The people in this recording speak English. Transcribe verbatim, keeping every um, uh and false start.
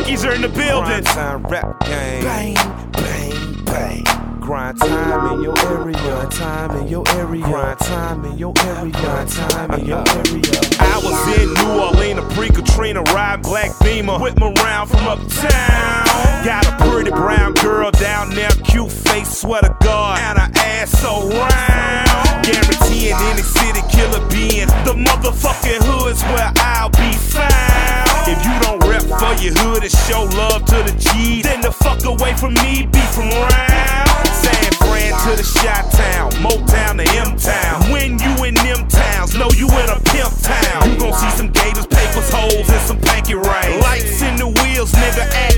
Dickies are in the building. Grind time rap game. Bang, bang, bang. Grind time in your area. Grind time in your area. Grind time in your area. Grind time in your area. I was in New Orleans pre-Katrina, riding black Beamer, whip me around from uptown. Got a pretty brown girl down there, cute face, swear to God, and her ass so round. Guaranteeing any city killer being the motherfucking hood's where I'll be found. If you don't rep for your hood and show love to the G's, then the fuck away from me, be from round. San Fran to the Chi-Town, Motown to M-Town. When you in them towns, know you in a pimp town. You gon' see some gators, papers, holes, and some panky rain. Lights in the wheels, nigga,